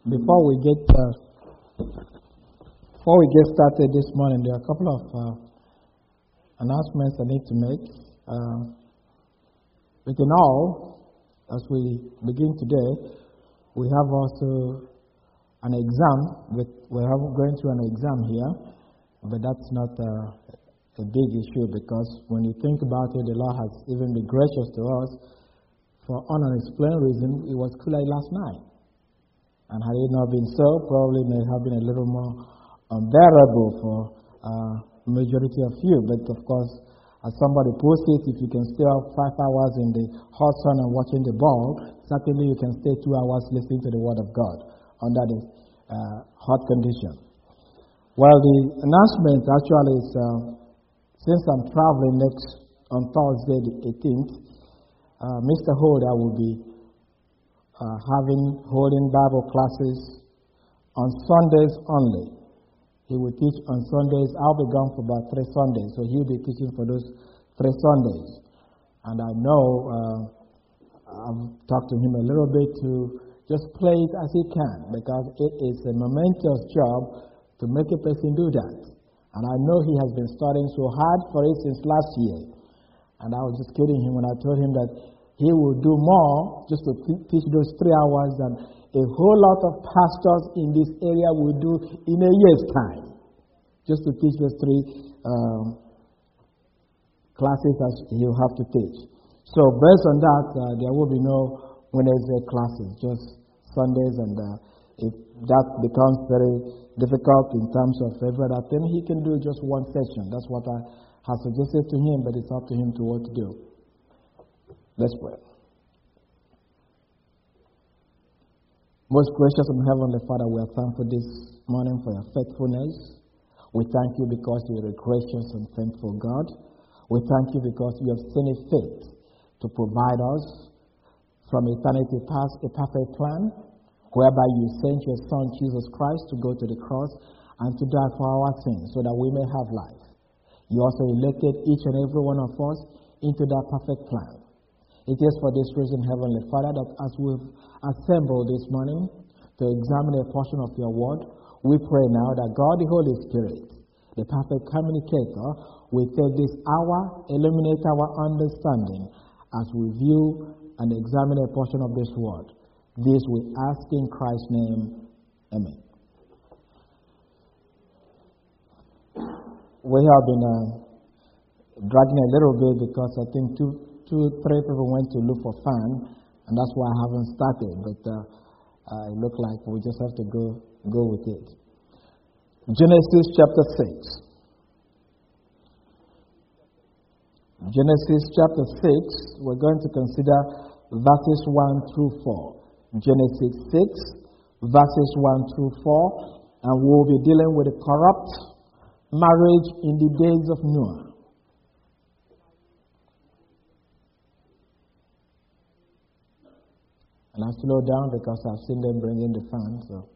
Before we get started this morning, there are a couple of announcements I need to make. Within all, as we begin today, we have also an exam. We're going through an exam here, but that's not a big issue because when you think about it, the Lord has even been gracious to us. For unexplained reason, it was cooler last night. And had it not been so, probably may have been a little more unbearable for majority of you. But of course, as somebody puts it, if you can stay up 5 hours in the hot sun and watching the ball, certainly you can stay 2 hours listening to the Word of God under the hot condition. Well, the announcement actually is, since I'm traveling on Thursday the 18th, Mr. Holder will be holding Bible classes on Sundays only. He will teach on Sundays. I'll be gone for about 3 Sundays, so he'll be teaching for those 3 Sundays. And I know I've talked to him a little bit to just play it as he can, because it is a momentous job to make a person do that. And I know he has been studying so hard for it since last year. And I was just kidding him when I told him that he will do more just to teach those 3 hours than a whole lot of pastors in this area will do in a year's time, just to teach those 3 classes that he'll have to teach. So based on that, there will be no Wednesday classes, just Sundays, and if that becomes very difficult in terms of every other thing, he can do just one session. That's what I have suggested to him, but it's up to him to what to do. Let's pray. Most gracious and heavenly Father, we are thankful this morning for your faithfulness. We thank you because you are a gracious and faithful God. We thank you because you have seen it fit to provide us from eternity past a perfect plan, whereby you sent your Son Jesus Christ to go to the cross and to die for our sins so that we may have life. You also elected each and every one of us into that perfect plan. It is for this reason, Heavenly Father, that as we've assembled this morning to examine a portion of your word, we pray now that God the Holy Spirit, the perfect communicator, will take this hour, illuminate our understanding as we view and examine a portion of this word. This we ask in Christ's name. Amen. We have been dragging a little bit because I think 2-3 people went to look for fan, and that's why I haven't started. But it looks like we just have to go with it. Genesis chapter 6. Genesis chapter 6, we're going to consider verses 1 through 4. Genesis 6, verses 1 through 4, and we'll be dealing with the corrupt marriage in the days of Noah. And I slow down because I've seen them bring in the fan. So,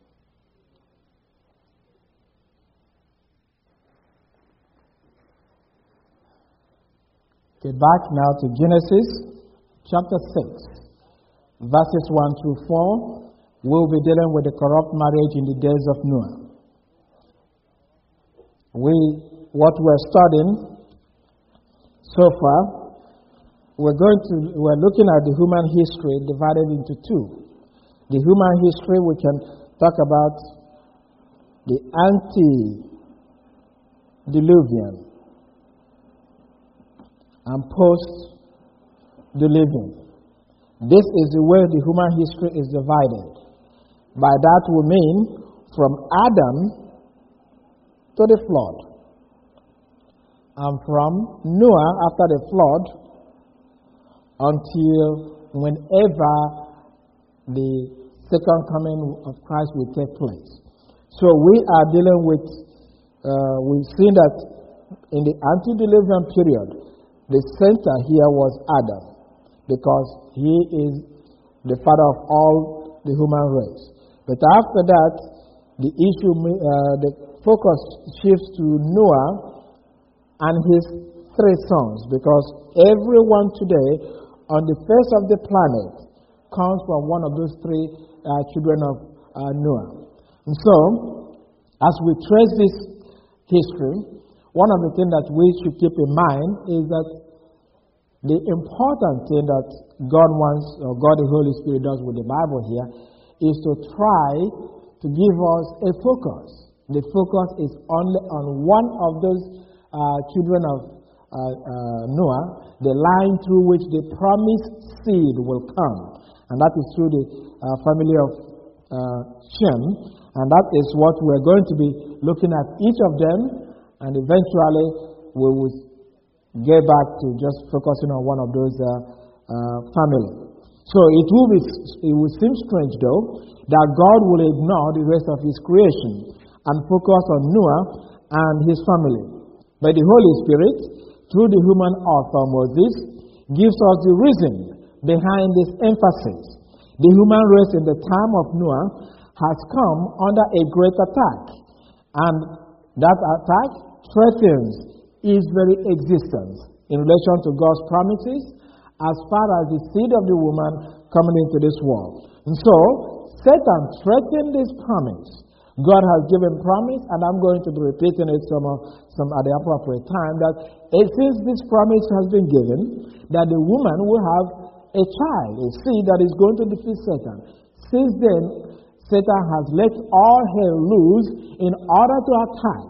okay, back now to Genesis chapter 6, verses 1 through 4. We'll be dealing with the corrupt marriage in the days of Noah. What we're studying so far, we're looking at the human history divided into 2. The human history, we can talk about the antediluvian and post-diluvian. This is the way the human history is divided. By that we mean from Adam to the flood, and from Noah after the flood until whenever the second coming of Christ will take place. So we are dealing with, we've seen that in the antediluvian period, the center here was Adam, because he is the father of all the human race. But after that, the focus shifts to Noah and his 3 sons, because everyone today on the face of the planet comes from one of those 3 children of Noah. And so, as we trace this history, one of the things that we should keep in mind is that the important thing that God wants, or God the Holy Spirit does with the Bible here, is to try to give us a focus. The focus is only on one of those children of Noah, the line through which the promised seed will come. And that is through the family of Shem. And that is what we're going to be looking at each of them. And eventually we will get back to just focusing on one of those families. So it will seem strange, though, that God will ignore the rest of His creation and focus on Noah and his family. But the Holy Spirit, through the human author Moses, gives us the reason behind this emphasis. The human race in the time of Noah has come under a great attack, and that attack threatens his very existence in relation to God's promises as far as the seed of the woman coming into this world. And so, Satan threatened this promise. God has given promise, and I'm going to be repeating it some at the appropriate time, that since this promise has been given, that the woman will have a child, a seed that is going to defeat Satan. Since then, Satan has let all hell loose in order to attack,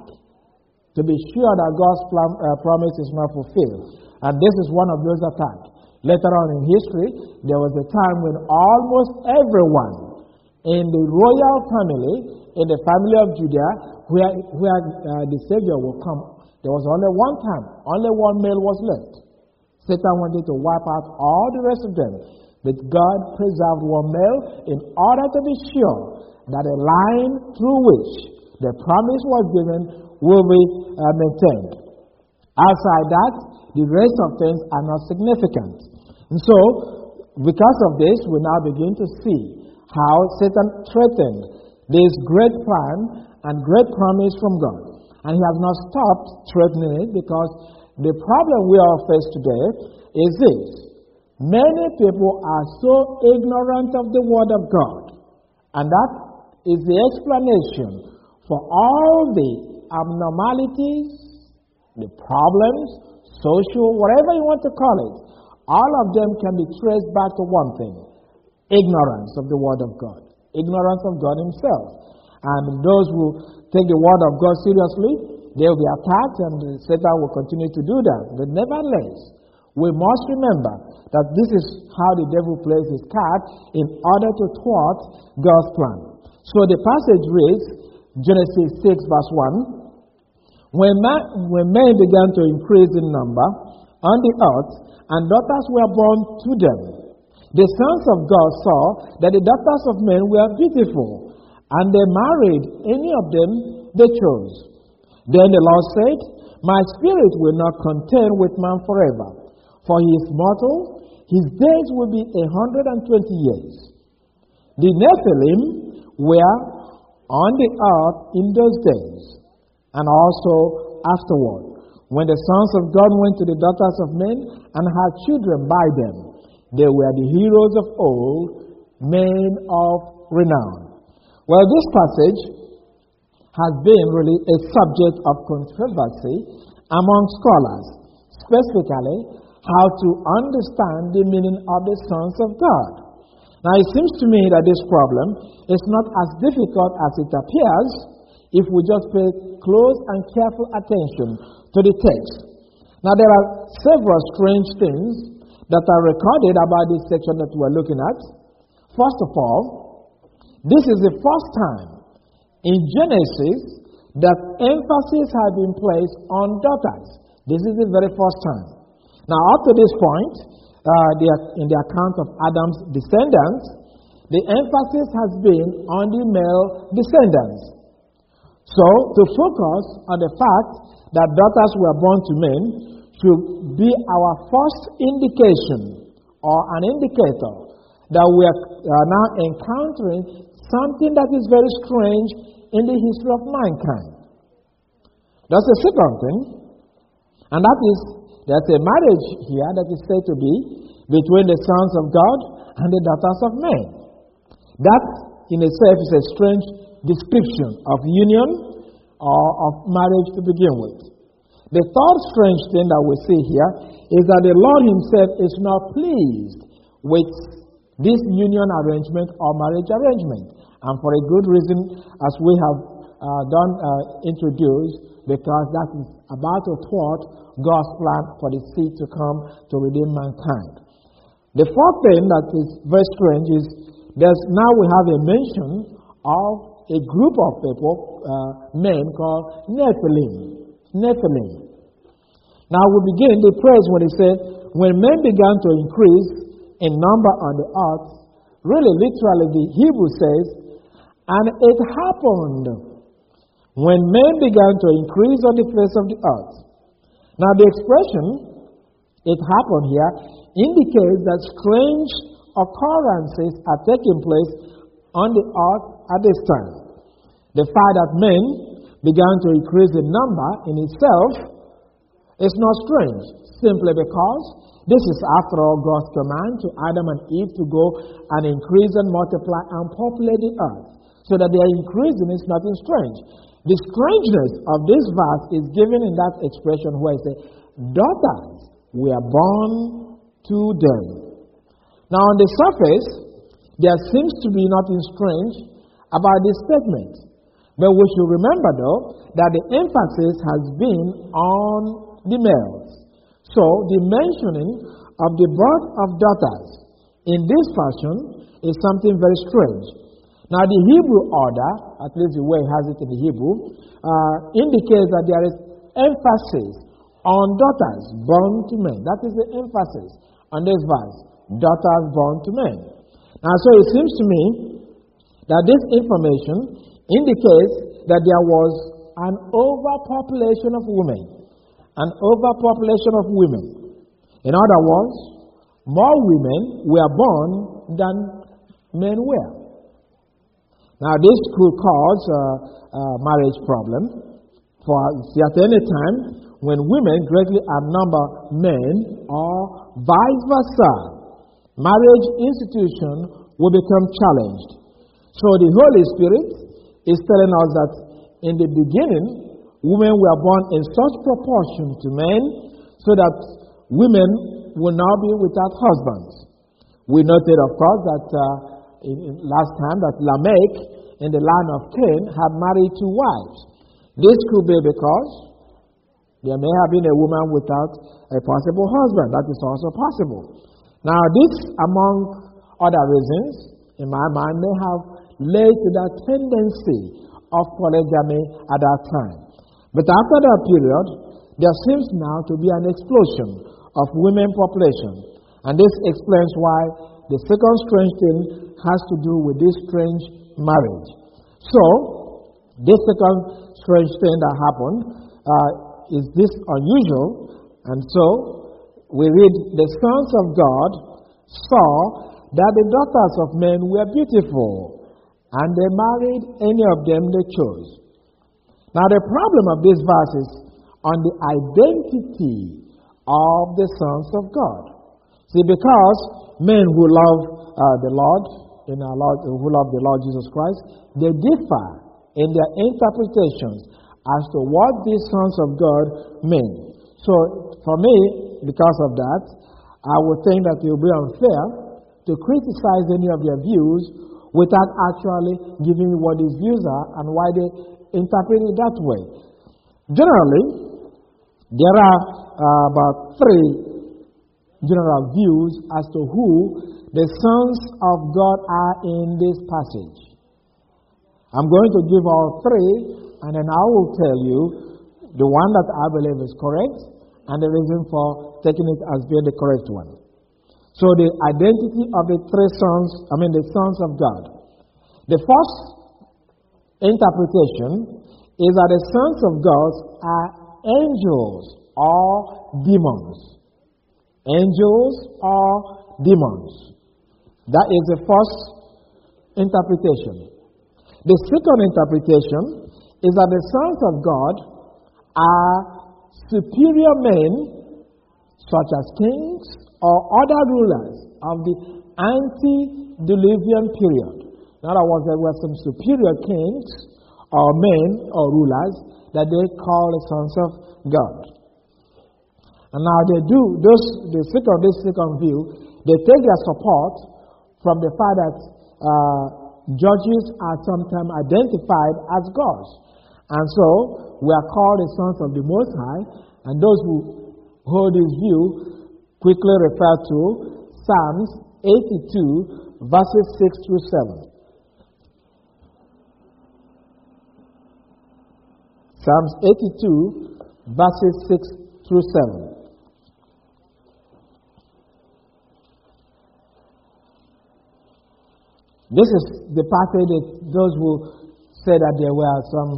to be sure that God's promise is not fulfilled. And this is one of those attacks. Later on in history, there was a time when almost everyone in the royal family, in the family of Judah, where the Savior will come, there was only one time, only one male was left. Satan wanted to wipe out all the rest of them, but God preserved one male in order to be sure that a line through which the promise was given will be maintained. Outside that, the rest of things are not significant. And so, because of this, we now begin to see how Satan threatened this great plan and great promise from God. And he has not stopped threatening it, because the problem we all face today is this. Many people are so ignorant of the Word of God. And that is the explanation for all the abnormalities, the problems, social, whatever you want to call it. All of them can be traced back to one thing: ignorance of the Word of God, ignorance of God Himself. And those who take the Word of God seriously, they will be attacked, and Satan will continue to do that. But nevertheless, we must remember that this is how the devil plays his card in order to thwart God's plan. So the passage reads, Genesis 6 verse 1, When men began to increase in number on the earth, and daughters were born to them, the sons of God saw that the daughters of men were beautiful, and they married any of them they chose. Then the Lord said, My spirit will not contend with man forever, for he is mortal, his days will be 120 years. The Nephilim were on the earth in those days, and also afterward, when the sons of God went to the daughters of men and had children by them. They were the heroes of old, men of renown. Well, this passage has been really a subject of controversy among scholars, specifically how to understand the meaning of the sons of God. Now, it seems to me that this problem is not as difficult as it appears if we just pay close and careful attention to the text. Now, there are several strange things that are recorded about this section that we're looking at. First of all, this is the first time in Genesis that emphasis has been placed on daughters. This is the very first time. Now, up to this point, in the account of Adam's descendants, the emphasis has been on the male descendants. So, to focus on the fact that daughters were born to men should be our first indication or an indicator that we are now encountering something that is very strange in the history of mankind. That's the second thing, and that is there's a marriage here that is said to be between the sons of God and the daughters of men. That in itself is a strange description of union or of marriage to begin with. The third strange thing that we see here is that the Lord himself is not pleased with this union arrangement or marriage arrangement. And for a good reason, as we have introduced, because that is about to thwart God's plan for the seed to come to redeem mankind. The fourth thing that is very strange is now we have a mention of a group of people, men called Nephilim. Now we begin the praise when he said, when men began to increase in number on the earth, really literally the Hebrew says, and it happened when men began to increase on the face of the earth. Now the expression, it happened here, indicates that strange occurrences are taking place on the earth at this time. The fact that men began to increase in number in itself is not strange, simply because this is, after all, God's command to Adam and Eve to go and increase and multiply and populate the earth. So that they are increasing is nothing strange. The strangeness of this verse is given in that expression where it says, daughters were born to them. Now on the surface, there seems to be nothing strange about this statement. But we should remember, though, that the emphasis has been on the males. So the mentioning of the birth of daughters in this fashion is something very strange. Now the Hebrew order, at least the way it has it in the Hebrew, indicates that there is emphasis on daughters born to men. That is the emphasis on this verse, daughters born to men. Now so it seems to me that this information indicates that there was an overpopulation of women. An overpopulation of women. In other words, more women were born than men were. Now this could cause a marriage problem. For at any time, when women greatly outnumber men or vice versa, marriage institution will become challenged. So the Holy Spirit is telling us that in the beginning, women were born in such proportion to men so that women will now be without husbands. We noted, of course, that last time that Lamech in the line of Cain had married 2 wives. This could be because there may have been a woman without a possible husband. That is also possible. Now this, among other reasons, in my mind, may have led to that tendency of polygamy at that time. But after that period, there seems now to be an explosion of women population. And this explains why the second strange thing has to do with this strange marriage. So, this second strange thing that happened is this unusual. And so, we read, the sons of God saw that the daughters of men were beautiful, and they married any of them they chose. Now the problem of this verse is on the identity of the sons of God. See, because men who love the Lord, who love the Lord Jesus Christ, they differ in their interpretations as to what these sons of God mean. So for me, because of that, I would think that it would be unfair to criticize any of their views without actually giving what these views are and why they interpret it that way. Generally, there are about 3 general views as to who the sons of God are in this passage. I'm going to give all 3, and then I will tell you the one that I believe is correct and the reason for taking it as being the correct one. So the identity of the 3 sons, the sons of God. The first interpretation is that the sons of God are angels or demons. Angels or demons. That is the first interpretation. The second interpretation is that the sons of God are superior men, such as kings or other rulers of the antediluvian period. In other words, there were some superior kings or men or rulers that they call the sons of God. And now they do, this second view, they take their support from the fact that judges are sometimes identified as gods. And so, we are called the sons of the Most High, and those who hold this view quickly refer to Psalms 82, verses 6 through 7. Psalms 82, verses 6 through 7. This is the passage that those who say that there were some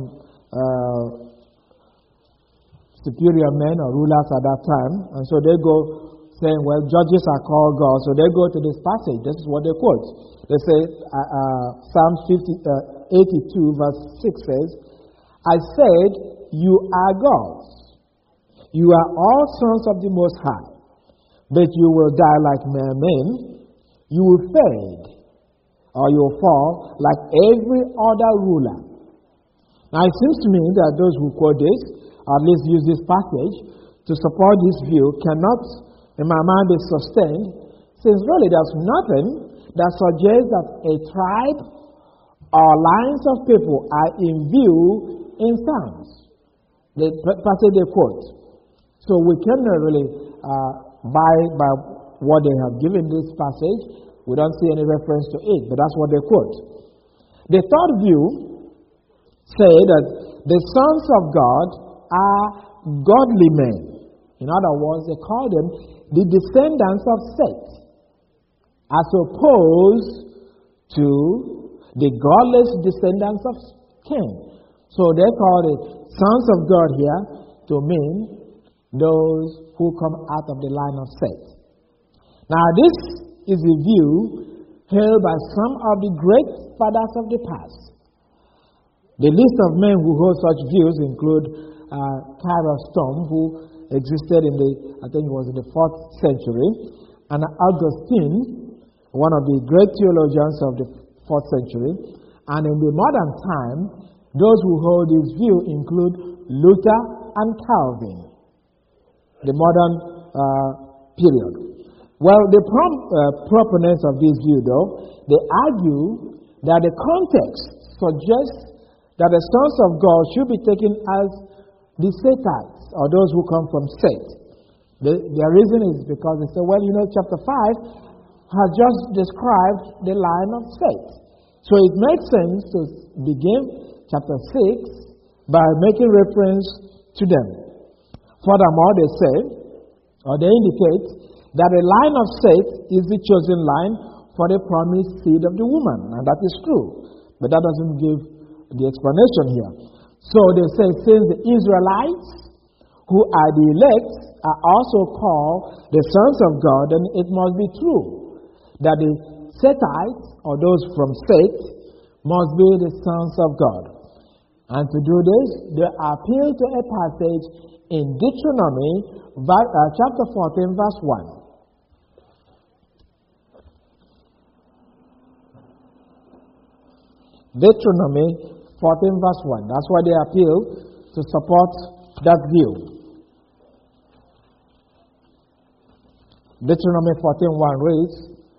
superior men or rulers at that time, and so they go saying, well, judges are called God, so they go to this passage. This is what they quote. They say, Psalms 82, verse 6 says, I said, you are gods. You are all sons of the Most High, but you will die like mere men. You will fade, or you will fall like every other ruler. Now, it seems to me that those who quote this, or at least use this passage to support this view, cannot, in my mind, be sustained, since really there's nothing that suggests that a tribe or lines of people are in view in Psalms, the passage they quote. So we cannot really buy by what they have given this passage. We don't see any reference to it, but that's what they quote. The third view say that the sons of God are godly men. In other words, they call them the descendants of Seth, as opposed to the godless descendants of Cain. So they call the sons of God here to mean those who come out of the line of Seth. Now, this is a view held by some of the great fathers of the past. The list of men who hold such views include Chrysostom, who existed in I think it was in the 4th century, and Augustine, one of the great theologians of the 4th century. And in the modern time, those who hold this view include Luther and Calvin, the modern period. Well, the proponents of this view, though, they argue that the context suggests that the sons of God should be taken as the Sethites, or those who come from Seth. Their reason is because they say, well, chapter 5 has just described the line of Seth. So it makes sense to begin chapter 6 by making reference to them. Furthermore, they say, or they indicate, that the line of Seth is the chosen line for the promised seed of the woman. And that is true. But that doesn't give the explanation here. So they say, since the Israelites, who are the elect, are also called the sons of God, then it must be true that the Sethites, or those from Seth, must be the sons of God. And to do this, they appeal to a passage in Deuteronomy chapter 14, verse 1. Deuteronomy 14, verse 1. That's why they appeal to support that view. Deuteronomy 14:1 reads,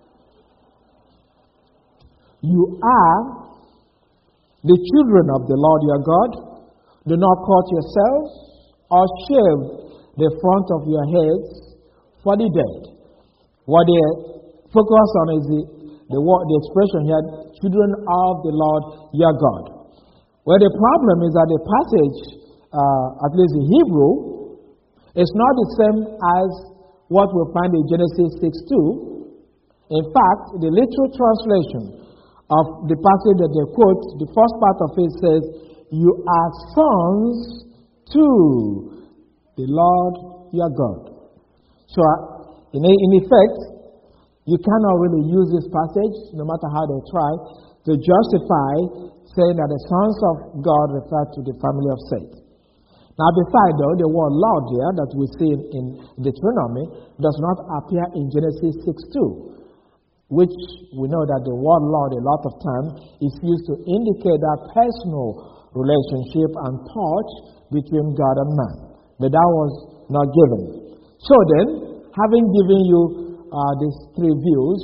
you are the children of the Lord your God. Do not cut yourselves or shave the front of your heads for the dead. What they focus on is the expression here, children of the Lord your God. Well, the problem is that the passage, at least in Hebrew, is not the same as what we find in Genesis 6:2. In fact, the literal translation of the passage that they quote, the first part of it says, you are sons to the Lord your God. So, in effect, you cannot really use this passage, no matter how they try, to justify saying that the sons of God refer to the family of Seth. Now, besides, though, the word Lord here that we see in Deuteronomy does not appear in Genesis 6:2. which we know that the word Lord a lot of time is used to indicate that personal relationship and touch between God and man. But that was not given. So then, having given you these three views,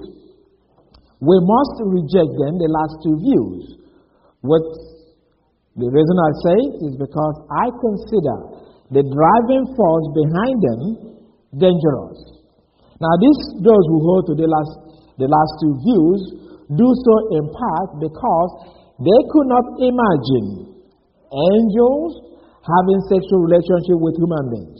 we must reject them, the last two views. What the reason I say it is because I consider the driving force behind them dangerous. Now, those who hold to the last two views do so in part because they could not imagine angels having sexual relationship with human beings.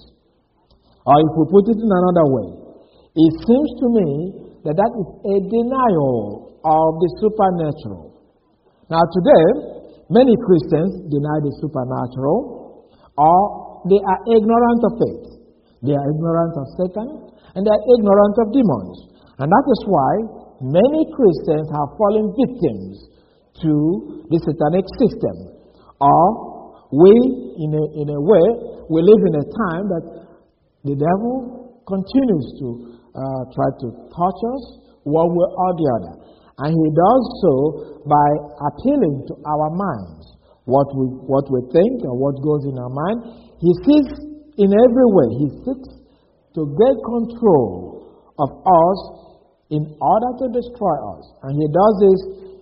Or if we put it in another way, it seems to me that is a denial of the supernatural. Now today, many Christians deny the supernatural, or they are ignorant of it. They are ignorant of Satan, and they are ignorant of demons. And that is why many Christians have fallen victims to the satanic system. Or we, in a way, we live in a time that the devil continues to try to touch us one way or the other. And he does so by appealing to our minds. What we think and what goes in our mind. He seeks in every way. He seeks to get control of us in order to destroy us. And he does this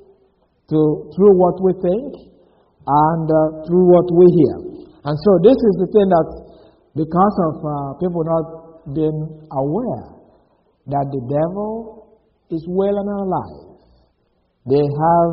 through what we think and through what we hear. And so this is the thing that, because of people not being aware that the devil is well and alive, they have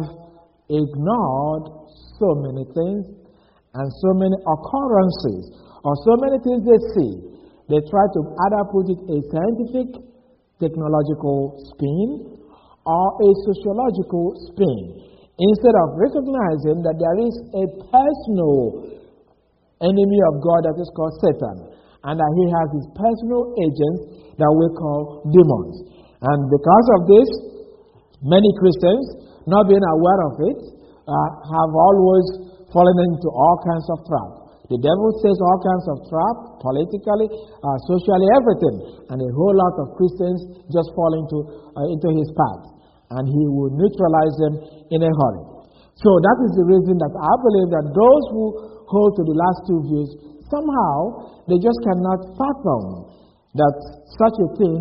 ignored so many things and so many occurrences or so many things they see. They try to either put it a scientific, technological spin or a sociological spin, instead of recognizing that there is a personal enemy of God that is called Satan, and that he has his personal agents that we call demons. And because of this, many Christians, not being aware of it, have always fallen into all kinds of traps. The devil says all kinds of traps, politically, socially, everything. And a whole lot of Christians just fall into his path. And he will neutralize them in a hurry. So that is the reason that I believe that those who hold to the last two views, somehow they just cannot fathom that such a thing,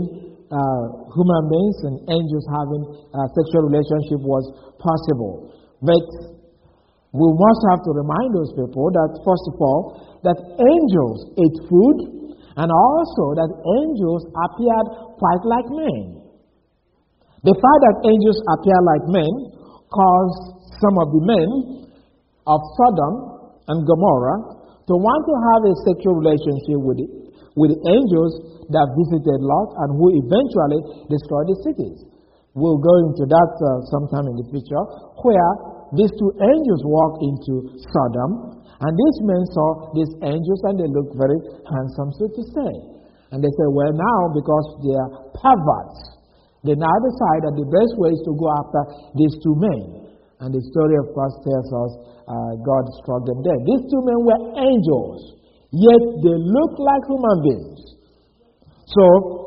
human beings and angels having a sexual relationship, was possible. But we must have to remind those people that, first of all, that angels ate food, and also that angels appeared quite like men. The fact that angels appear like men caused some of the men of Sodom and Gomorrah to want to have a sexual relationship with the angels that visited Lot and who eventually destroyed the cities. We'll go into that sometime in the future, where these two angels walked into Sodom, and these men saw these angels and they looked very handsome, so to say. And they said, well, now, because they are perverts, they now decide that the best way is to go after these two men. And the story, of course, tells us God struck them dead. These two men were angels, yet they looked like human beings. So,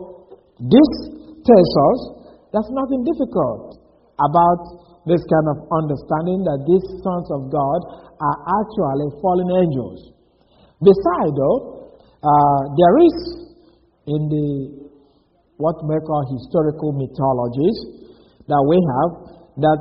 this tells us there's nothing difficult about this kind of understanding that these sons of God are actually fallen angels. Besides, though, there is in the what we call historical mythologies that we have, that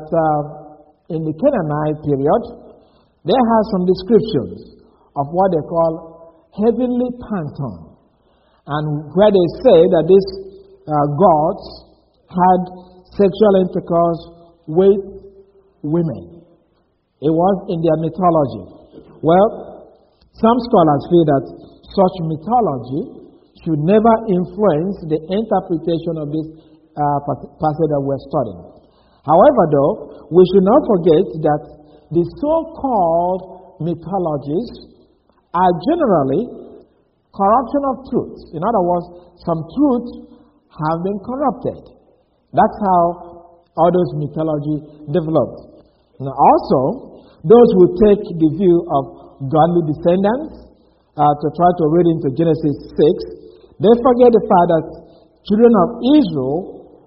in the Canaanite period, they have some descriptions of what they call heavenly pantheon, and where they say that these gods had sexual intercourse with women. It was in their mythology. Well, some scholars feel that such mythology should never influence the interpretation of this passage that we're studying. However, though, we should not forget that the so-called mythologies are generally corruption of truths. In other words, some truths have been corrupted. That's how all those mythology developed. Now, also, those who take the view of godly descendants to try to read into Genesis 6, they forget the fact that children of Israel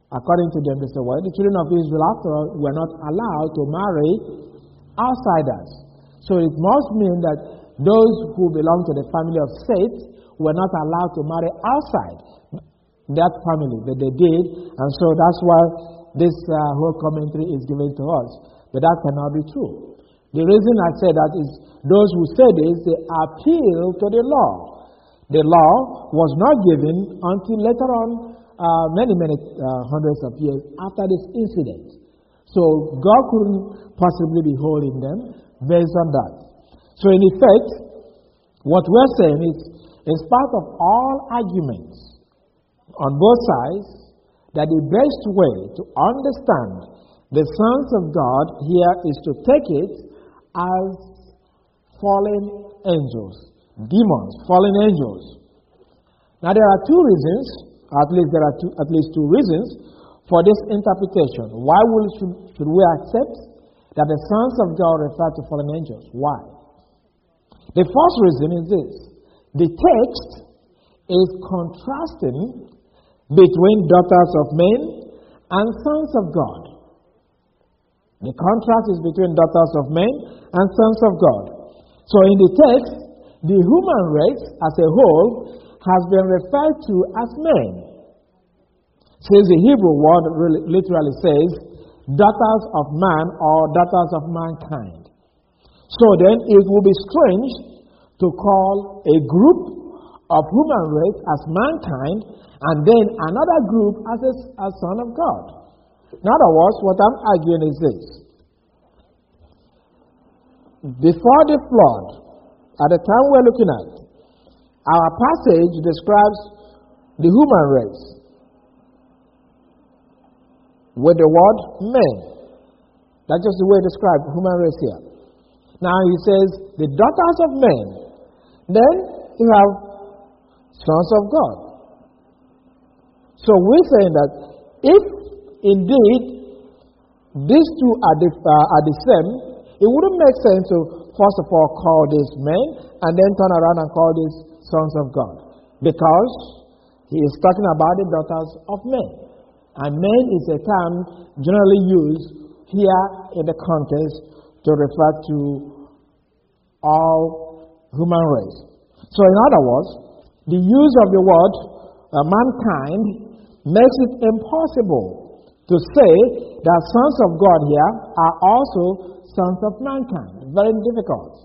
According to them, they say, well, the children of Israel, after all, were not allowed to marry outsiders. So it must mean that those who belong to the family of Seth were not allowed to marry outside that family, but they did, and so that's why this whole commentary is given to us. But that cannot be true. The reason I say that is those who say this, they appeal to the law. The law was not given until later on, many hundreds of years after this incident. So God couldn't possibly be holding them based on that. So in effect, what we're saying is, in spite of all arguments on both sides, that the best way to understand the sons of God here is to take it as fallen angels, demons, fallen angels. Now there are two reasons, at least two reasons for this interpretation. Why should we accept that the sons of God refer to fallen angels? Why? The first reason is this. The text is contrasting between daughters of men and sons of God. The contrast is between daughters of men and sons of God. So in the text, the human race as a whole has been referred to as men. Since the Hebrew word literally says, daughters of man or daughters of mankind. So then it would be strange to call a group of human race as mankind and then another group as a son of God. In other words, what I'm arguing is this. Before the flood, at the time we're looking at, our passage describes the human race with the word men. That's just the way it describes human race here. Now he says, the daughters of men. Then you have sons of God. So we're saying that if indeed these two are the same, it wouldn't make sense to first of all call these men and then turn around and call these sons of God, because he is talking about the daughters of men. And men is a term generally used here in the context to refer to all human race. So in other words, the use of the word mankind makes it impossible to say that sons of God here are also sons of mankind. Very difficult.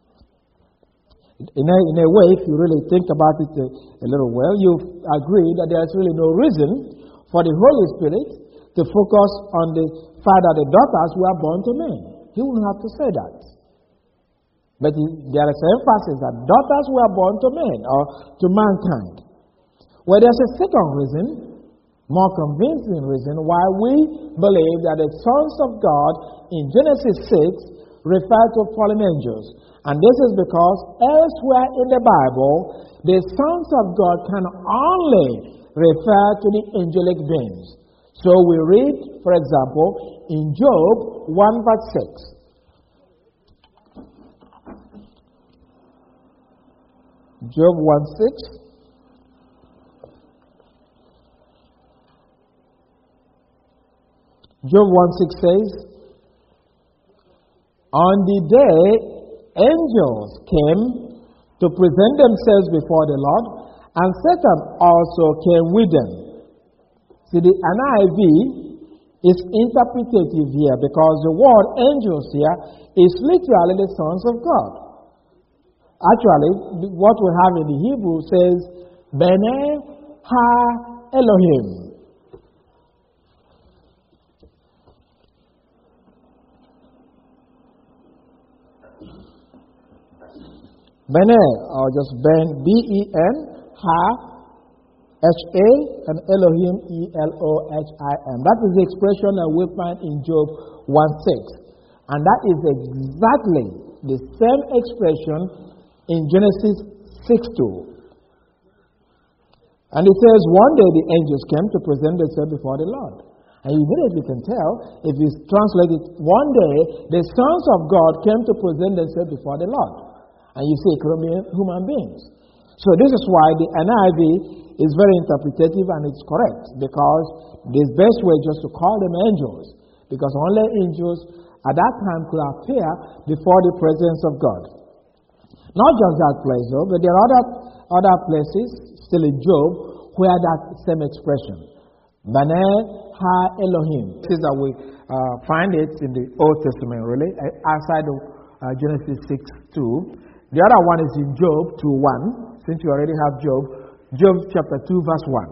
In a way, if you really think about it a little well, you agree that there's really no reason for the Holy Spirit to focus on the fact that the daughters were born to men. He wouldn't have to say that. But there is emphasis that daughters were born to men or to mankind. Well, there's a second reason, more convincing reason, why we believe that the sons of God in Genesis 6 refer to fallen angels. And this is because elsewhere in the Bible, the sons of God can only refer to the angelic beings. So we read, for example, in Job 1 verse 6. Job 1:6. Job 1:6 says, on the day angels came to present themselves before the Lord, and Satan also came with them. See, the NIV is interpretative here because the word angels here is literally the sons of God. Actually, what we have in the Hebrew says, Bene Ha Elohim. Bene, or just Ben, B-E-N, Ha, H-A, and Elohim, E-L-O-H-I-M. That is the expression that we find in Job 1:6. And that is exactly the same expression in Genesis 6:2. And it says, one day the angels came to present themselves before the Lord. And you immediately can tell, if you translate it, one day the sons of God came to present themselves before the Lord. And you see, it could be human beings. So this is why the NIV It's very interpretative and it's correct, because the best way just to call them angels, because only angels at that time could appear before the presence of God. Not just that place though, but there are other places still in Job where that same expression, Baneh Ha Elohim, is that we find it in the Old Testament, really, outside of Genesis 6:2. The other one is in Job 2:1. Since you already have Job chapter 2, verse 1.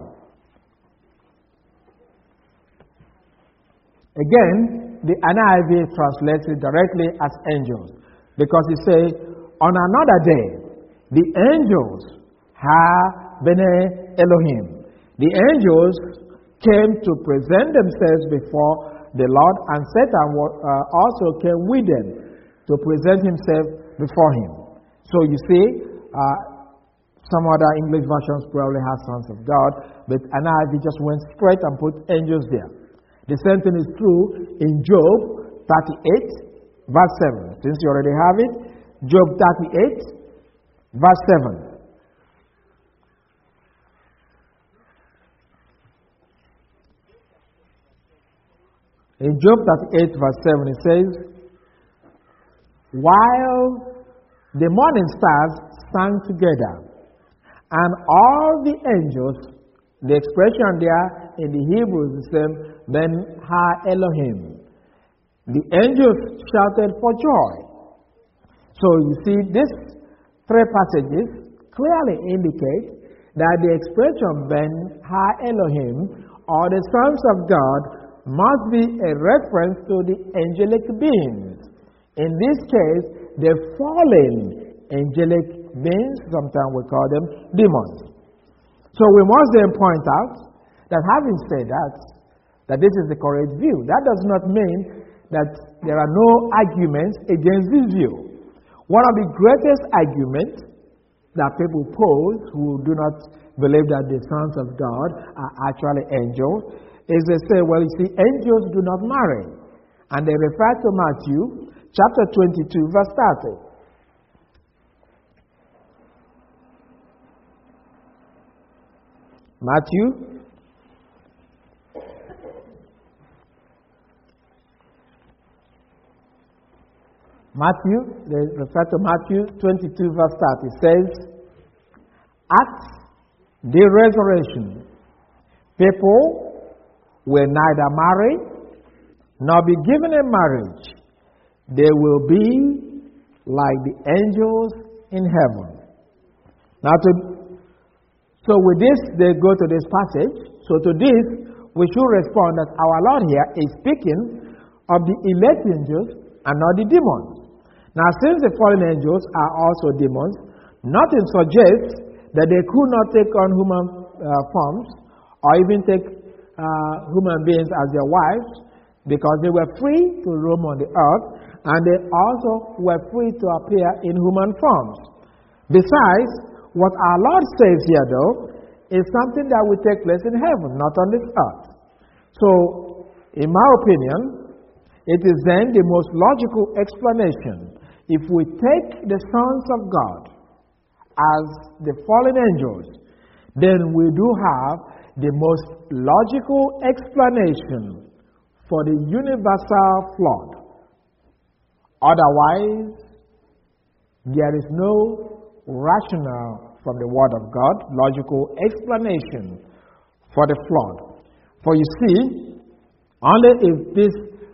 Again, the NIV translates it directly as angels, because it says, on another day, the angels ha bene Elohim. The angels came to present themselves before the Lord, and Satan also came with them to present himself before him. So you see, some other English versions probably have sons of God, but NIV just went straight and put angels there. The same thing is true in Job 38, verse 7. Since you already have it, Job 38, verse 7. In Job 38, verse 7, it says, while the morning stars sang together, and all the angels, the expression there in the Hebrew is the same, Ben Ha Elohim. The angels shouted for joy. So you see, these three passages clearly indicate that the expression Ben Ha Elohim, or the sons of God, must be a reference to the angelic beings. In this case, the fallen angelic beings, sometimes we call them demons. So we must then point out that having said that this is the correct view. That does not mean that there are no arguments against this view. One of the greatest arguments that people pose who do not believe that the sons of God are actually angels is they say, well, you see, angels do not marry. And they refer to Matthew chapter 22, verse 30. They refer to Matthew 22, verse 30. It says, at the resurrection, people will neither marry nor be given in marriage. They will be like the angels in heaven. Now, so with this, they go to this passage. So to this, we should respond that our Lord here is speaking of the elect angels and not the demons. Now, since the fallen angels are also demons, nothing suggests that they could not take on human forms or even take human beings as their wives, because they were free to roam on the earth, and they also were free to appear in human forms. Besides, what our Lord says here, though, is something that will take place in heaven, not on this earth. So, in my opinion, it is then the most logical explanation. If we take the sons of God as the fallen angels, then we do have the most logical explanation for the universal flood. Otherwise, there is no rational from the Word of God, logical explanation for the flood. For you see, only if these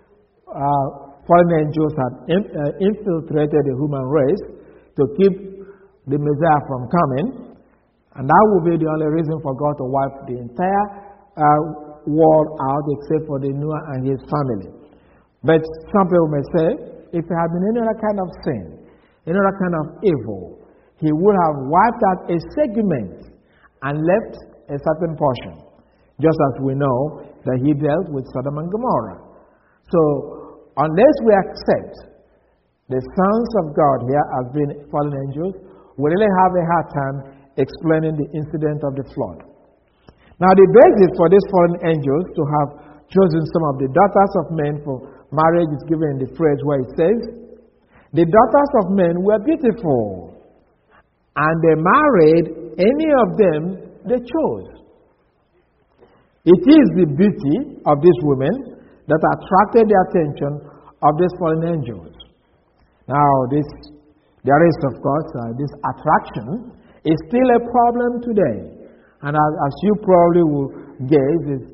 fallen angels had infiltrated the human race to keep the Messiah from coming, and that would be the only reason for God to wipe the entire world out except for the Noah and his family. But some people may say, if there had been any other kind of sin, any other kind of evil, he would have wiped out a segment and left a certain portion, just as we know that he dealt with Sodom and Gomorrah. So, unless we accept the sons of God here as being fallen angels, we really have a hard time explaining the incident of the flood. Now, the basis for these fallen angels to have chosen some of the daughters of men for marriage is given in the phrase where it says, the daughters of men were beautiful, and they married any of them they chose. It is the beauty of these women that attracted the attention of these fallen angels. Now, there is, of course, this attraction is still a problem today. And as you probably will guess,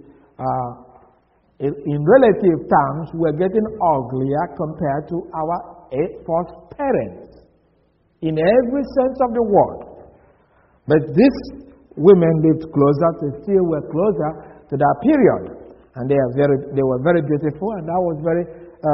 in relative terms, we're getting uglier compared to our first parents in every sense of the word. But these women lived closer, they still were closer to that period. And they were very beautiful, and that was very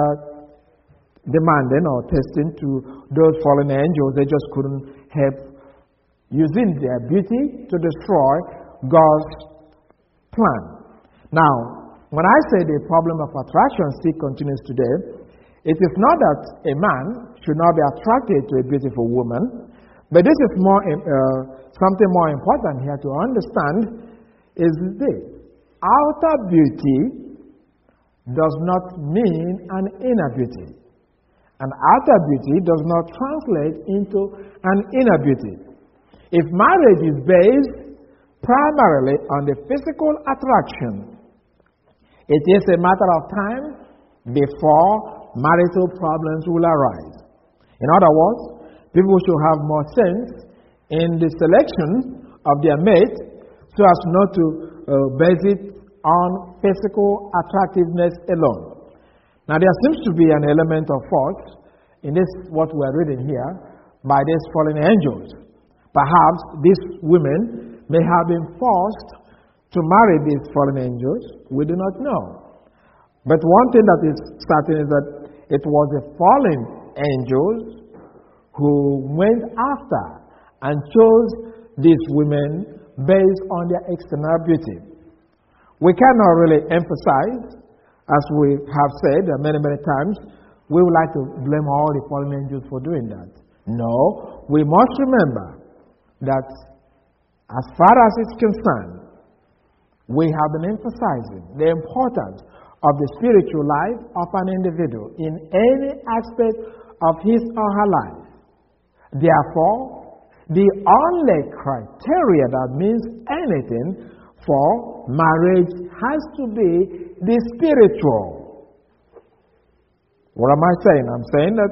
demanding or testing to those fallen angels. They just couldn't help using their beauty to destroy God's plan. Now, when I say the problem of attraction still continues today, it is not that a man should not be attracted to a beautiful woman, but this is something more important here to understand is this. Outer beauty does not mean an inner beauty. And outer beauty does not translate into an inner beauty. If marriage is based primarily on the physical attraction, it is a matter of time before marital problems will arise. In other words, people should have more sense in the selection of their mate so as not to base it on physical attractiveness alone. Now, there seems to be an element of fault in this, what we are reading here, by these fallen angels. Perhaps these women may have been forced to marry these fallen angels. We do not know. But one thing that is certain is that it was the fallen angels who went after and chose these women based on their external beauty. We cannot really emphasize, as we have said many, many times, we would like to blame all the fallen angels for doing that. No, we must remember that as far as it's concerned, we have been emphasizing the importance of the spiritual life of an individual in any aspect of his or her life. Therefore, the only criteria that means anything for marriage has to be the spiritual. What am I saying? I'm saying that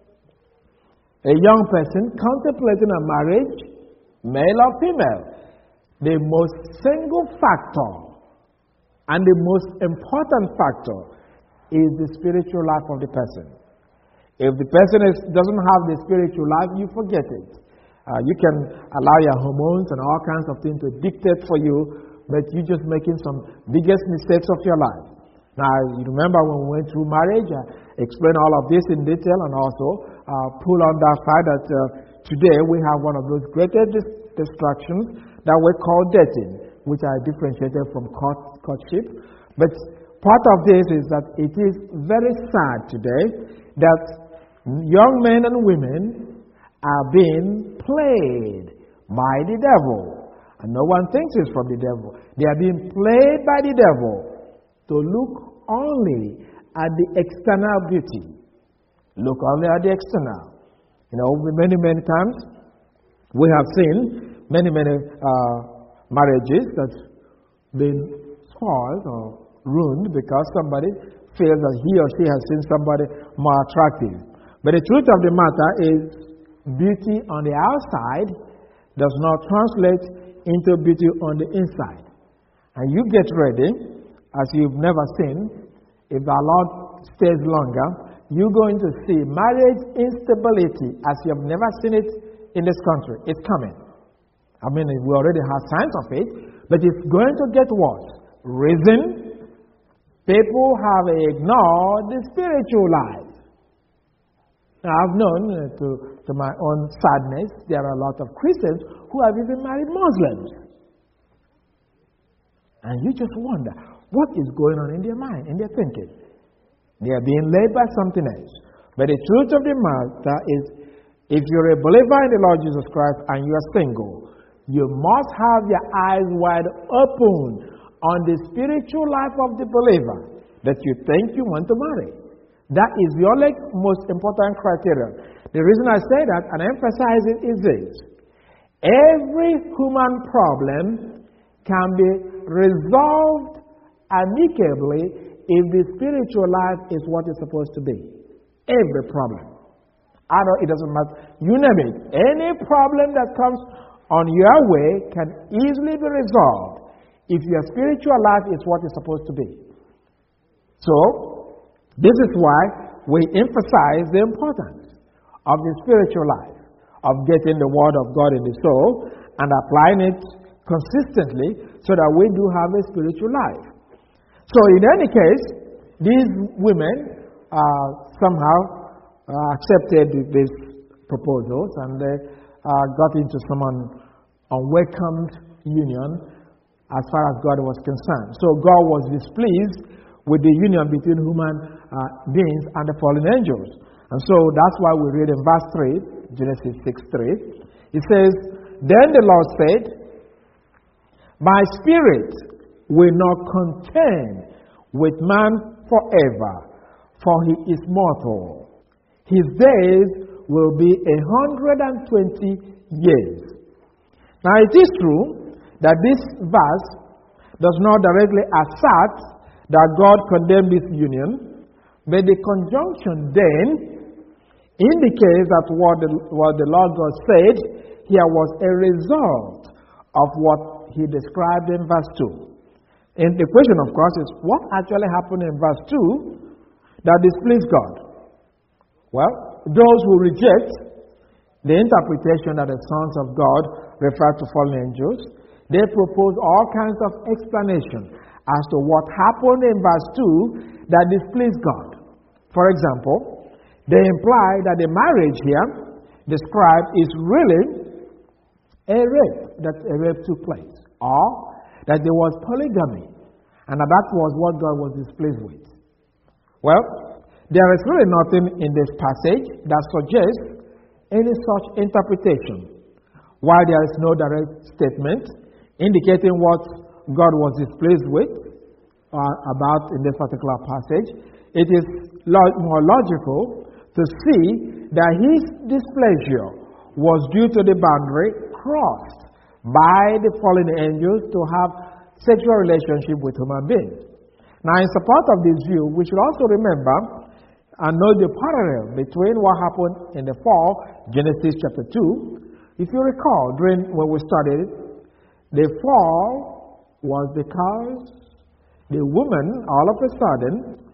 a young person contemplating a marriage, male or female, the most single factor and the most important factor is the spiritual life of the person. If the person doesn't have the spiritual life, you forget it. You can allow your hormones and all kinds of things to dictate for you, but you're just making some biggest mistakes of your life. Now, you remember when we went through marriage, I explained all of this in detail and also pull on that fact that today we have one of those greatest distractions that we call dating, which I differentiated from courtship. But part of this is that it is very sad today that young men and women are being played by the devil. And no one thinks it's from the devil. They are being played by the devil to look only at the external beauty. Look only at the external. You know, many, many times we have seen many marriages that's been spoiled or ruined because somebody feels that he or she has seen somebody more attractive. But the truth of the matter is beauty on the outside does not translate into beauty on the inside. And you get ready, as you've never seen, if the Lord stays longer, you're going to see marriage instability as you have never seen it in this country. It's coming. I mean, we already have signs of it, but it's going to get worse. Reason? People have ignored the spiritual life. Now, I've known, to my own sadness, there are a lot of Christians who have even married Muslims. And you just wonder, what is going on in their mind, in their thinking? They are being led by something else. But the truth of the matter is, if you're a believer in the Lord Jesus Christ and you are single, you must have your eyes wide open on the spiritual life of the believer that you think you want to marry. That is the only most important criteria. The reason I say that and emphasize it is this. Every human problem can be resolved amicably if the spiritual life is what it's supposed to be. Every problem. It doesn't matter. You name it. Any problem that comes on your way can easily be resolved if your spiritual life is what it's supposed to be. So, this is why we emphasize the importance of the spiritual life, of getting the Word of God in the soul and applying it consistently so that we do have a spiritual life. So, in any case, these women somehow accepted these proposals and they got into some unwelcomed union as far as God was concerned. So God was displeased with the union between human beings and the fallen angels. And so that's why we read in verse 3, Genesis 6:3. It says, "Then the Lord said, My spirit will not contend with man forever, for he is mortal. His days will be 120 years. Now it is true that this verse does not directly assert that God condemned this union, but the conjunction then indicates that what the Lord God said here was a result of what he described in verse 2. And the question, of course, is what actually happened in verse 2 that displeased God? Well, those who reject the interpretation that the sons of God refer to fallen angels, they propose all kinds of explanation as to what happened in verse 2 that displeased God. For example, they imply that the marriage here described is really a rape, that a rape took place, or that there was polygamy, and that was what God was displeased with. Well, there is really nothing in this passage that suggests any such interpretation. While there is no direct statement indicating what God was displeased with about in this particular passage, it is more logical to see that his displeasure was due to the boundary crossed by the fallen angels to have sexual relationship with human beings. Now, in support of this view, we should also remember and know the parallel between what happened in the fall, Genesis chapter 2. If you recall, when we studied it, the fall was because the woman, all of a sudden,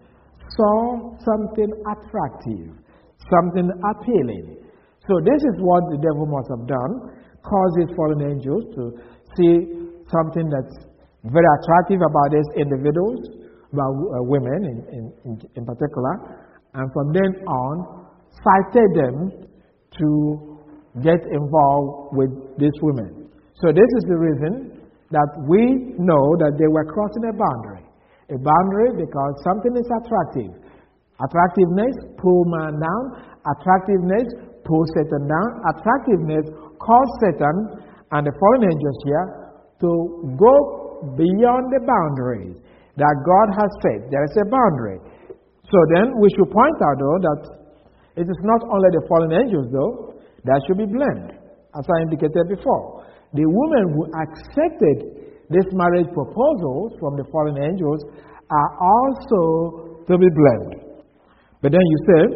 saw something attractive, something appealing. So this is what the devil must have done, caused his fallen angels to see something that's very attractive about these individuals, about women in particular, and from then on, cited them to get involved with these women. So this is the reason that we know that they were crossing a boundary. A boundary because something is attractive. Attractiveness pull man down. Attractiveness pull Satan down. Attractiveness cause Satan and the fallen angels here to go beyond the boundaries that God has set. There is a boundary. So then we should point out, though, that it is not only the fallen angels, though, that should be blamed, as I indicated before. The women who accepted these marriage proposals from the fallen angels are also to be blamed. But then you say,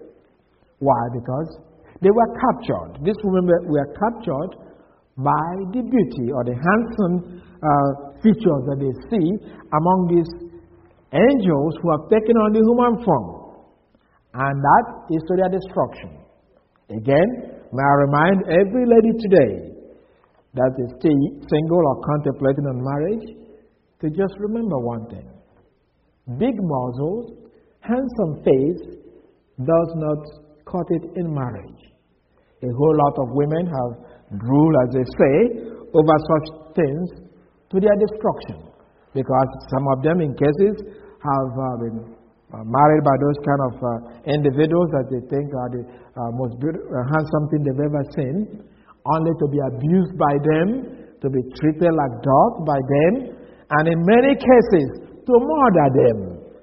why? Because they were captured. These women were captured by the beauty or the handsome features that they see among these angels who have taken on the human form, and that is to their destruction. Again, may I remind every lady today that is still single or contemplating on marriage to just remember one thing. Big muscles, handsome face does not cut it in marriage. A whole lot of women have drooled, as they say, over such things to their destruction, because some of them in cases have been married by those kind of individuals that they think are the most handsome thing they've ever seen, only to be abused by them, to be treated like dogs by them, and in many cases to murder them,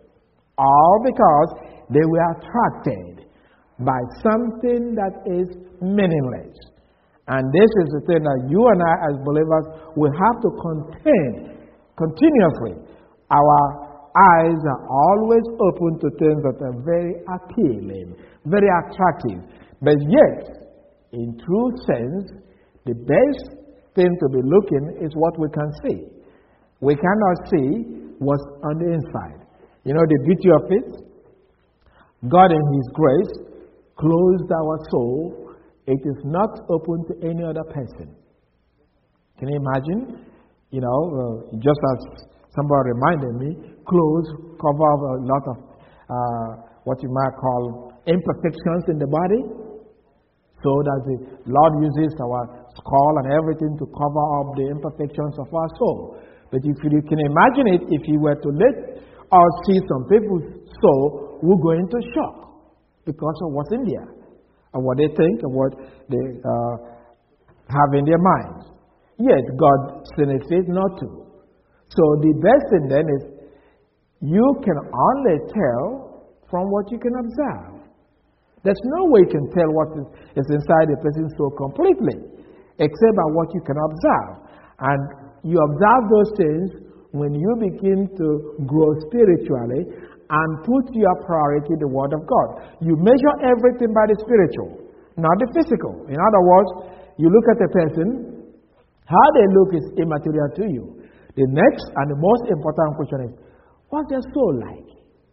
all because they were attracted by something that is meaningless. And this is the thing that you and I as believers will have to contend continuously. Our eyes are always open to things that are very appealing, very attractive. But yet, in true sense, the best thing to be looking is what we can see. We cannot see what's on the inside. You know the beauty of it? God in His grace closed our soul. It is not open to any other person. Can you imagine? You know, just as somebody reminded me, clothes cover a lot of what you might call imperfections in the body. So that the Lord uses our skull and everything to cover up the imperfections of our soul. But if you can imagine it, if you were to let us see some people's soul, we'll go into shock because of what's in there, and what they think, and what they have in their minds. Yet God seen it fit not to. So the best thing then is you can only tell from what you can observe. There's no way you can tell what is inside a person's soul completely, except by what you can observe. And you observe those things when you begin to grow spiritually and put your priority in the Word of God. You measure everything by the spiritual, not the physical. In other words, you look at a person, how they look is immaterial to you. The next and the most important question is, what's their soul like?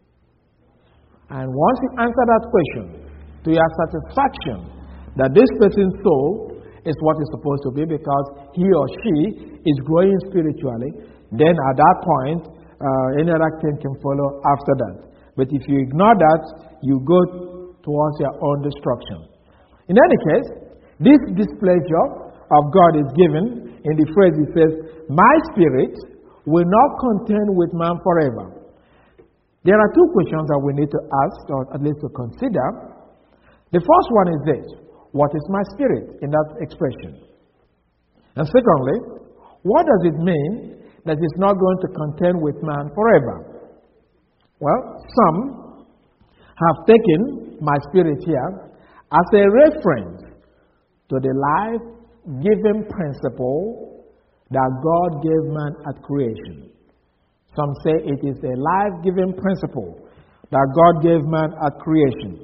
And once you answer that question, to your satisfaction that this person's soul is what it's supposed to be because he or she is growing spiritually, then at that point, any other thing can follow after that. But if you ignore that, you go towards your own destruction. In any case, this displeasure of God is given in the phrase it says, "My spirit will not contend with man forever." There are two questions that we need to ask, or at least to consider. The first one is this: what is my spirit in that expression? And secondly, what does it mean that it's not going to contend with man forever? Well, some have taken my spirit here as a reference to the life-giving principle that God gave man at creation. Some say it is a life-giving principle that God gave man at creation.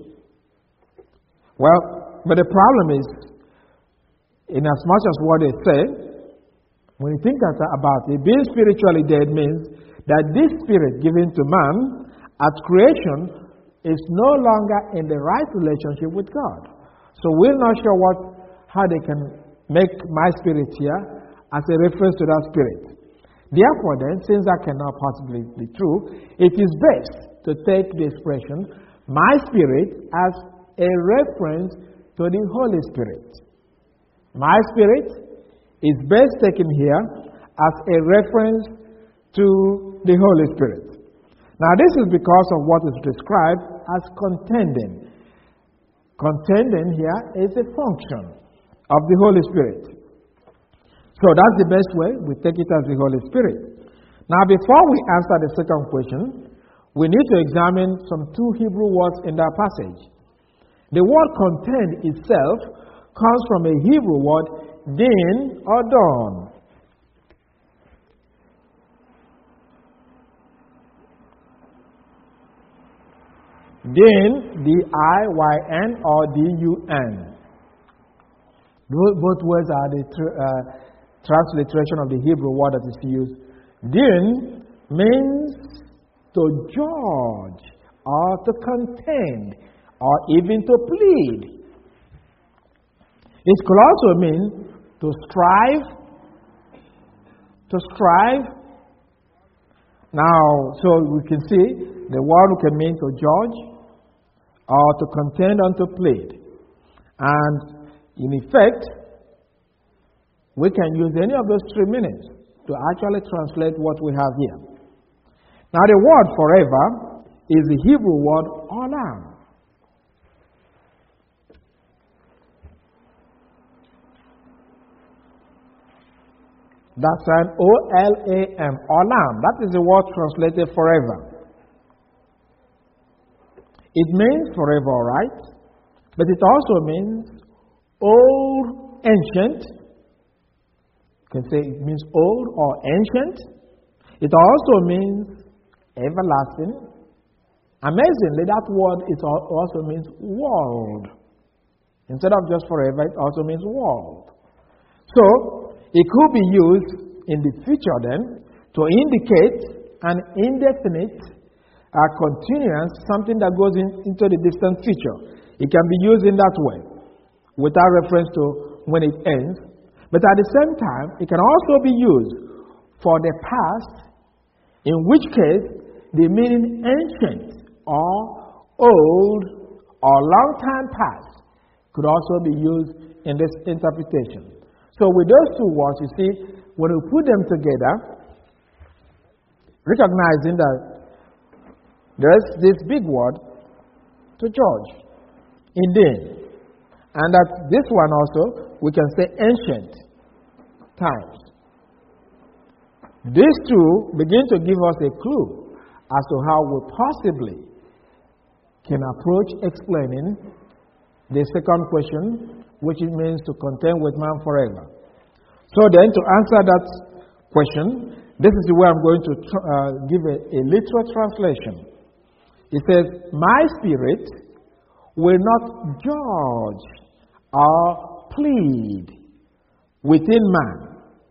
Well, but the problem is, in as much as what they say, when you think about it, being spiritually dead means that this spirit given to man at creation is no longer in the right relationship with God. So we're not sure how they can make my spirit here as a reference to that spirit. Therefore then, since that cannot possibly be true, it is best to take the expression, my spirit, as a reference to the Holy Spirit. My spirit is best taken here as a reference to the Holy Spirit. Now this is because of what is described as contending. Contending here is a function of the Holy Spirit. So that's the best way. We take it as the Holy Spirit. Now before we answer the second question, we need to examine some two Hebrew words in that passage. The word contend itself comes from a Hebrew word, din or don. Din, D-I-Y-N or D-U-N. Both words are the transliteration of the Hebrew word that is used. Din means to judge or to contend, or even to plead. It could also mean to strive. To strive. Now, so we can see the word can mean to judge, or to contend and to plead. And in effect, we can use any of those three meanings to actually translate what we have here. Now, the word forever is the Hebrew word olam. That's an O-L-A-M, olam. That is the word translated forever. It means forever, right? But it also means old ancient. You can say it means old or ancient. It also means everlasting. Amazingly, that word also means world. Instead of just forever, it also means world. So, it could be used in the future then to indicate an indefinite continuance, something that goes into the distant future. It can be used in that way, without reference to when it ends. But at the same time, it can also be used for the past, in which case the meaning ancient or old or long time past could also be used in this interpretation. So with those two words, you see, when we put them together, recognizing that there's this big word to judge, indeed, and that this one also, we can say ancient times. These two begin to give us a clue as to how we possibly can approach explaining the second question, which it means to contend with man forever. So then, to answer that question, this is the way I'm going to give a literal translation. It says, my spirit will not judge or plead within man.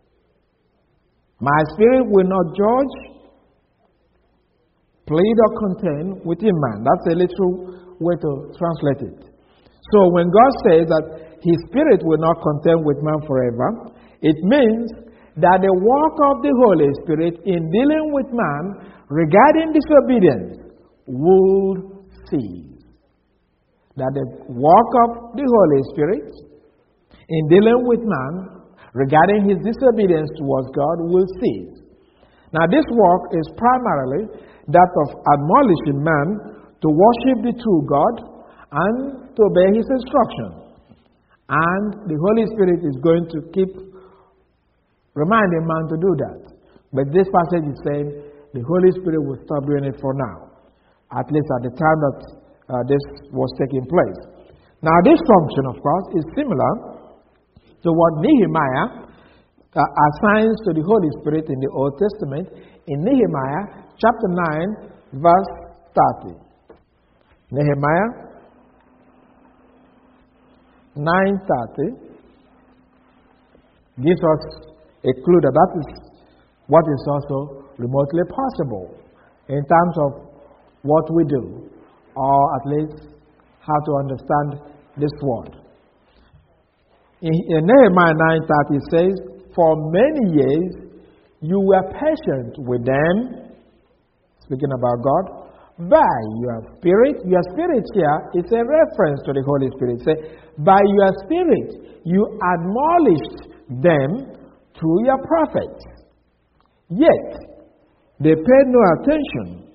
My spirit will not judge, plead, or contend within man. That's a literal way to translate it. So when God says that His Spirit will not contend with man forever, it means that the work of the Holy Spirit in dealing with man regarding disobedience would cease. That the work of the Holy Spirit in dealing with man regarding his disobedience towards God will cease. Now this work is primarily that of admonishing man to worship the true God and to obey His instruction. And the Holy Spirit is going to keep reminding man to do that. But this passage is saying the Holy Spirit will stop doing it for now, at least at the time that this was taking place. Now this function, of course, is similar to what Nehemiah assigns to the Holy Spirit in the Old Testament in Nehemiah chapter 9 verse 30. Nehemiah 9:30 gives us a clue that that is what is also remotely possible in terms of what we do, or at least how to understand this word. In Nehemiah 9:30 it says, for many years you were patient with them, speaking about God, by your spirit. Your spirit here is a reference to the Holy Spirit. Say, by your spirit you admonished them through your prophets. Yet they paid no attention.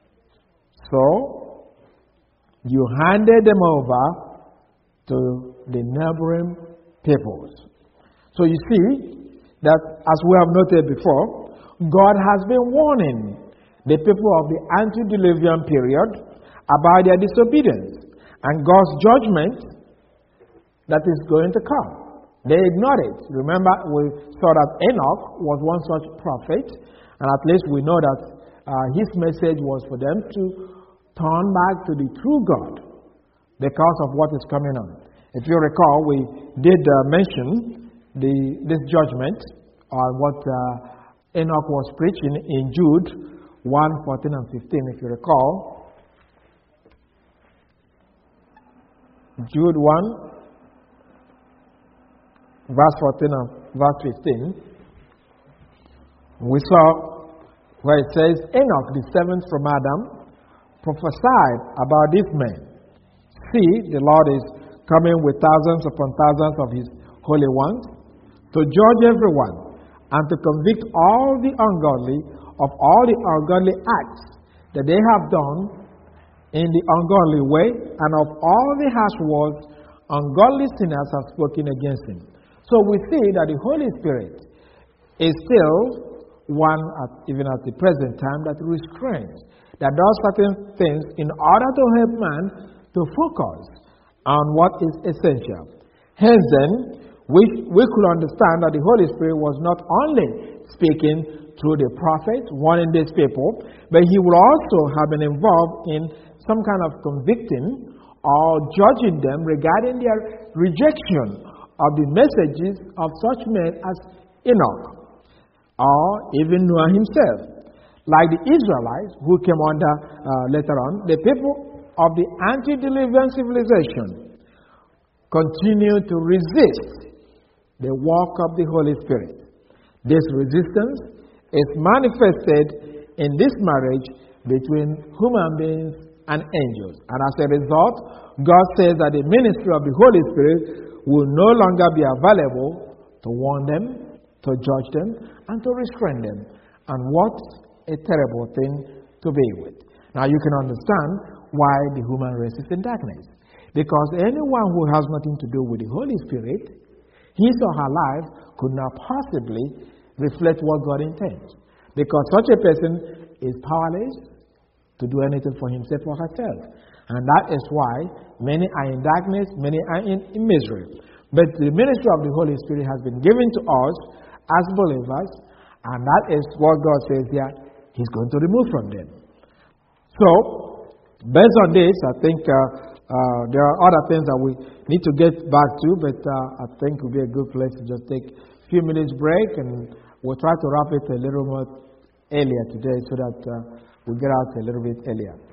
So you handed them over to the neighboring peoples. So you see that, as we have noted before, God has been warning the people of the antediluvian period about their disobedience and God's judgment that is going to come. They ignored it. Remember, we saw that Enoch was one such prophet, and at least we know that his message was for them to turn back to the true God because of what is coming on. If you recall, we did mention this judgment on what Enoch was preaching in Jude 1:14 and 15, if you recall. Jude 1, verse 14 and verse 15. We saw where it says, Enoch, the seventh from Adam, prophesied about this man. See, the Lord is coming with thousands upon thousands of His holy ones to judge everyone and to convict all the ungodly of all the ungodly acts that they have done in the ungodly way, and of all the harsh words ungodly sinners have spoken against Him. So we see that the Holy Spirit is still one, even at the present time, that restrains, that does certain things in order to help man to focus on what is essential. Hence then, we could understand that the Holy Spirit was not only speaking through the prophets, warning these people, but he would also have been involved in some kind of convicting or judging them regarding their rejection of the messages of such men as Enoch or even Noah himself. Like the Israelites who came under later on, the people of the antediluvian civilization continue to resist the work of the Holy Spirit. This resistance is manifested in this marriage between human beings and angels. And as a result, God says that the ministry of the Holy Spirit will no longer be available to warn them, to judge them, and to restrain them. And what a terrible thing to be with. Now you can understand why the human race is in darkness. Because anyone who has nothing to do with the Holy Spirit, his or her life could not possibly reflect what God intends. Because such a person is powerless to do anything for himself or herself. And that is why many are in darkness, many are in misery. But the ministry of the Holy Spirit has been given to us as believers, and that is what God says here, He's going to remove from them. So, based on this, I think there are other things that we need to get back to, but I think it would be a good place to just take a few minutes break, and we'll try to wrap it a little more earlier today so that we get out a little bit earlier.